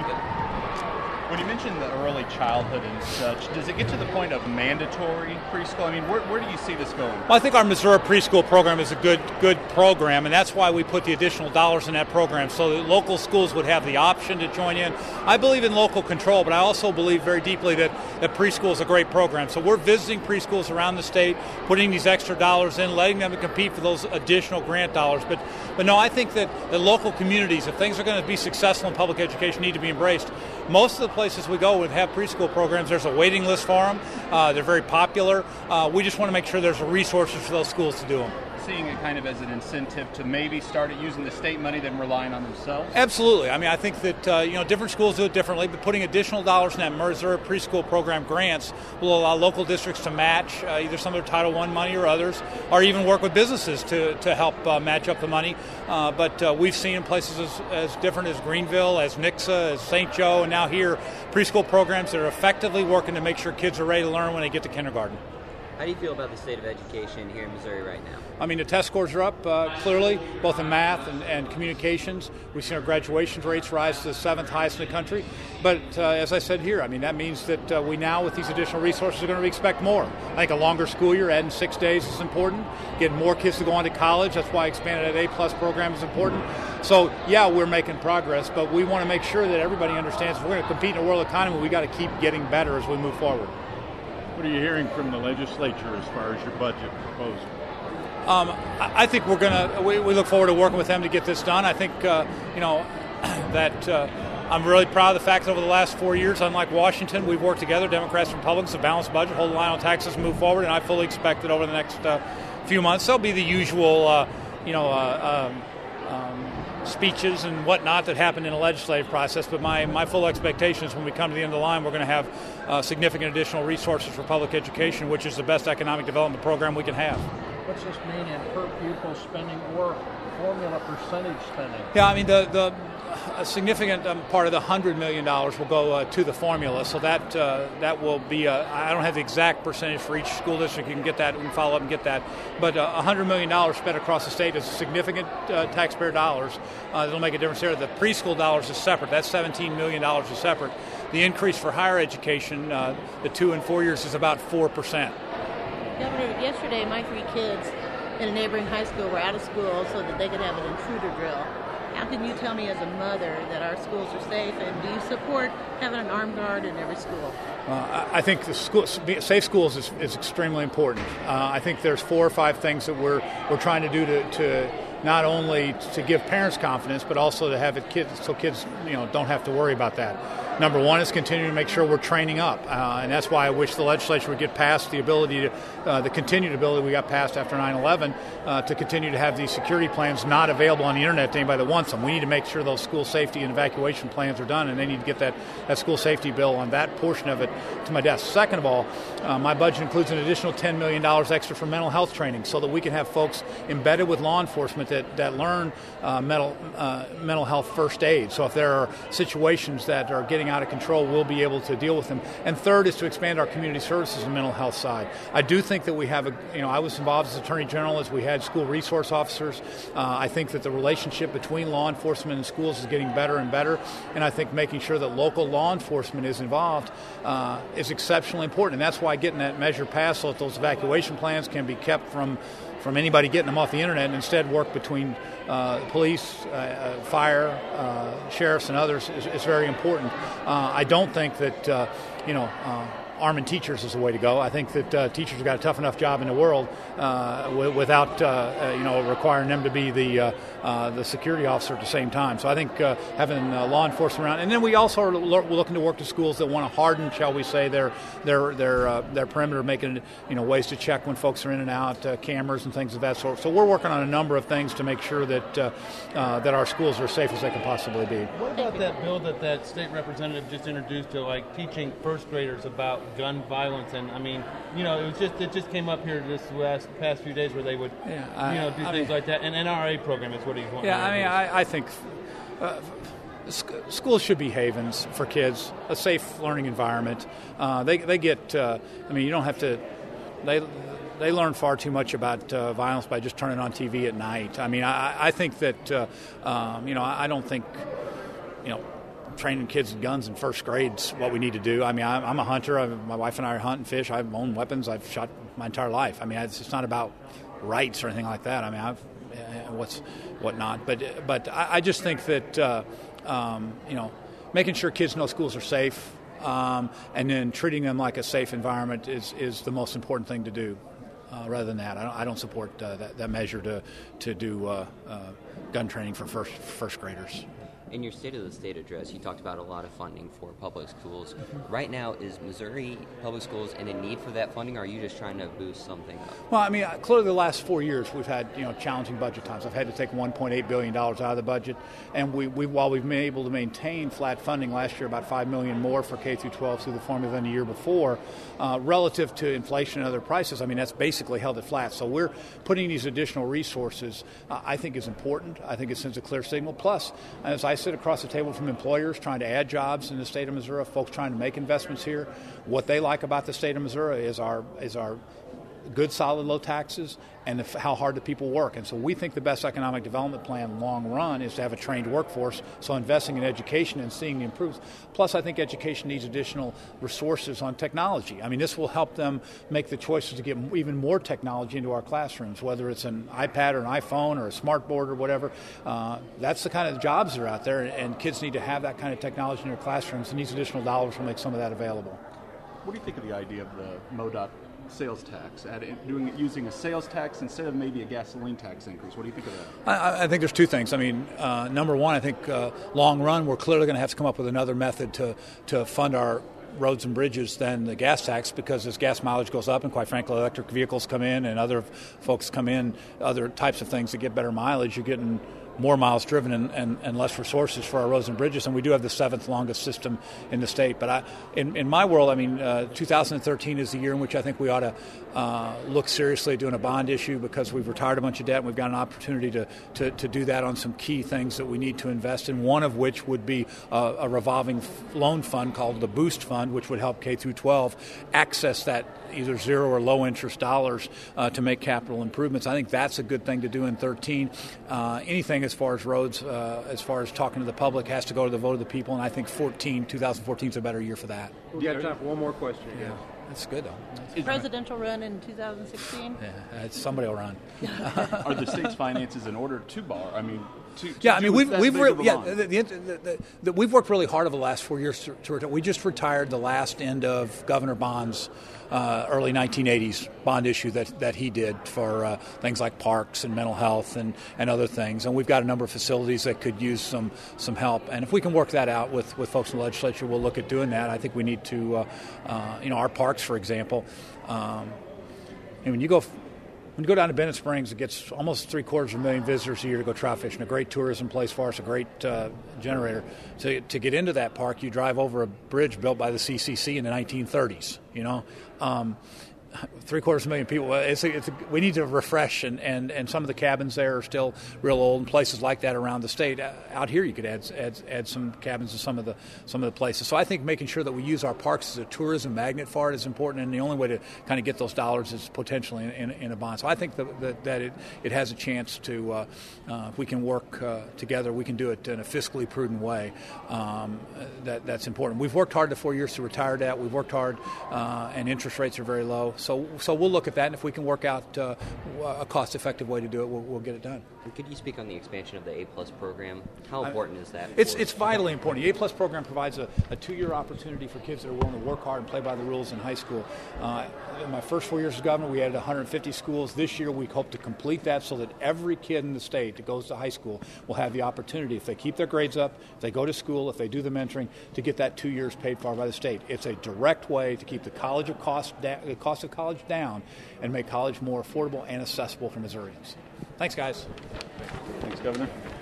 When you mention the early childhood and such, does it get to the point of mandatory preschool? I mean, where do you see this going? Well, I think our Missouri preschool program is a good program, and that's why we put the additional dollars in that program, so that local schools would have the option to join in. I believe in local control, but I also believe very deeply that preschool is a great program. So we're visiting preschools around the state, putting these extra dollars in, letting them compete for those additional grant dollars. But no, I think that the local communities, if things are going to be successful in public education, need to be embraced. Most of the places we go would have preschool programs. There's a waiting list for them. They're very popular. We just want to make sure there's resources for those schools to do them. Seeing it kind of as an incentive to maybe start using the state money than relying on themselves? Absolutely. I mean, I think that different schools do it differently, but putting additional dollars in that Missouri preschool program grants will allow local districts to match either some of their Title I money or others, or even work with businesses to help match up the money. But we've seen in places as different as Greenville, as Nixa, as St. Joe, and now here, preschool programs that are effectively working to make sure kids are ready to learn when they get to kindergarten. How do you feel about the state of education here in Missouri right now? I mean, the test scores are up clearly, both in math and communications. We've seen our graduation rates rise to the 7th highest in the country. But as I said here, I mean, that means that we now, with these additional resources, are going to expect more. I think a longer school year, adding 6 days is important. Getting more kids to go on to college, that's why expanded at A+ program is important. So, yeah, we're making progress, but we want to make sure that everybody understands if we're going to compete in a world economy, we got to keep getting better as we move forward. What are you hearing from the legislature as far as your budget proposal? I think we're going to. We look forward to working with them to get this done. I think that I'm really proud of the fact that over the last 4 years, unlike Washington, we've worked together, Democrats and Republicans, a balanced budget, hold the line on taxes, move forward, and I fully expect that over the next few months there'll be the usual, speeches and whatnot that happen in a legislative process, but my full expectation is when we come to the end of the line, we're going to have significant additional resources for public education, which is the best economic development program we can have. What's this mean in per pupil spending or formula percentage spending? Yeah, I mean, a significant part of the $100 million will go to the formula, so that will be I don't have the exact percentage for each school district. You can get that, we can follow up and get that. But $100 million spent across the state is significant taxpayer dollars. That'll make a difference there. The preschool dollars is separate. That's $17 million is separate. The increase for higher education, the 2 and 4 years, is about 4%. Governor, yesterday my 3 kids in a neighboring high school were out of school so that they could have an intruder drill. How can you tell me as a mother that our schools are safe, and do you support having an armed guard in every school? I think the safe schools is extremely important. I think there's 4 or 5 things that we're trying to do to not only to give parents confidence, but also to have kids don't have to worry about that. Number one is continuing to make sure we're training up, and that's why I wish the legislature would get past the ability to, the continued ability we got passed after 9/11 to continue to have these security plans not available on the internet to anybody that wants them. We need to make sure those school safety and evacuation plans are done, and they need to get that school safety bill on that portion of it to my desk. Second of all, my budget includes an additional $10 million extra for mental health training so that we can have folks embedded with law enforcement that learn mental health first aid. So if there are situations that are getting out of control, we'll be able to deal with them. And third is to expand our community services and mental health side. I do think that we have I was involved as Attorney General as we had school resource officers. I think that the relationship between law enforcement and schools is getting better and better, and I think making sure that local law enforcement is involved is exceptionally important, and that's why getting that measure passed so that those evacuation plans can be kept from anybody getting them off the internet, and instead work between police, fire, sheriffs, and others is very important. I don't think that arming teachers is the way to go. I think that teachers have got a tough enough job in the world without requiring them to be the security officer at the same time. So I think having law enforcement around, and then we also are looking to work to schools that want to harden, shall we say, their perimeter, making ways to check when folks are in and out, cameras and things of that sort. So we're working on a number of things to make sure that our schools are as safe as they can possibly be. What about that bill that state representative just introduced to teaching first graders about gun violence? And I mean, it just came up here this past few days where they would do things like that. An NRA program is what he's wanting. Yeah, I mean, I think schools should be havens for kids, a safe learning environment. They get. You don't have to. They learn far too much about violence by just turning on TV at night. I mean, I think that I don't think training kids with guns in first grade's what we need to do. I mean, I'm a hunter. My wife and I are hunting fish. I own weapons. I've shot my entire life. I mean, it's not about rights or anything like that. I mean, whatnot. But I just think that making sure kids know schools are safe and then treating them like a safe environment is the most important thing to do. Rather than that, I don't support that measure to do gun training for first graders. In your State of the State address, you talked about a lot of funding for public schools. Right now, is Missouri public schools in a need for that funding, or are you just trying to boost something up? Well, I mean, clearly the last 4 years we've had challenging budget times. I've had to take $1.8 billion out of the budget, and while we've been able to maintain flat funding last year, about $5 million more for K through 12 through the formula than the year before, relative to inflation and other prices. I mean, that's basically held it flat. So we're putting these additional resources. I think is important. I think it sends a clear signal. Plus, as I sit across the table from employers trying to add jobs in the state of Missouri, folks trying to make investments here, what they like about the state of Missouri is our good, solid, low taxes and how hard the people work. And so we think the best economic development plan long run is to have a trained workforce, so investing in education and seeing the improvements. Plus, I think education needs additional resources on technology. I mean, this will help them make the choices to get even more technology into our classrooms, whether it's an iPad or an iPhone or a smart board or whatever. That's the kind of jobs that are out there, and kids need to have that kind of technology in their classrooms, and these additional dollars will make some of that available. What do you think of the idea of the MoDOT sales tax, using a sales tax instead of maybe a gasoline tax increase? What do you think of that? I think there's two things. I mean, number one, I think long run, we're clearly going to have to come up with another method to fund our roads and bridges than the gas tax, because as gas mileage goes up and, quite frankly, electric vehicles come in and other folks come in, other types of things that get better mileage, you're getting more miles driven and less resources for our roads and bridges, and we do have the 7th longest system in the state. But in my world, I mean, 2013 is the year in which I think we ought to look seriously at doing a bond issue, because we've retired a bunch of debt and we've got an opportunity to do that on some key things that we need to invest in, one of which would be a revolving loan fund called the Boost Fund, which would help K through 12 access that either zero or low interest dollars to make capital improvements. I think that's a good thing to do in 13. Anything as far as roads, as far as talking to the public, has to go to the vote of the people, and I think 2014 is a better year for that. Do you have time for one more question? Yeah. That's good, though. Presidential run in 2016? Yeah, somebody will run. Are the state's finances in order to borrow? I mean, we've worked really hard over the last 4 years we just retired the last end of Governor Bond's early 1980s bond issue that he did for things like parks and mental health and other things, and we've got a number of facilities that could use some help, and if we can work that out with folks in the legislature, we'll look at doing that. I think we need to our parks, for example, when you go down to Bennett Springs, it gets almost 750,000 visitors a year to go trout fishing. A great tourism place for us, a great generator. To get into that park, you drive over a bridge built by the CCC in the 1930s. 750,000 people. We need to refresh, and some of the cabins there are still real old, and places like that around the state. Out here, you could add some cabins to some of the places. So I think making sure that we use our parks as a tourism magnet for it is important, and the only way to kind of get those dollars is potentially in a bond. So I think that it has a chance to, if we can work together, we can do it in a fiscally prudent way. That's important. We've worked hard the 4 years to retire debt. We've worked hard, and interest rates are very low. So we'll look at that, and if we can work out a cost-effective way to do it, we'll get it done. Could you speak on the expansion of the A-Plus program? How important is that? It's vitally important. The A-Plus program provides a 2-year opportunity for kids that are willing to work hard and play by the rules in high school. In my first 4 years as governor, we added 150 schools. This year, we hope to complete that so that every kid in the state that goes to high school will have the opportunity, if they keep their grades up, if they go to school, if they do the mentoring, to get that 2 years paid for by the state. It's a direct way to keep the cost of college down and make college more affordable and accessible for Missourians. Thanks, guys. Thanks, Governor.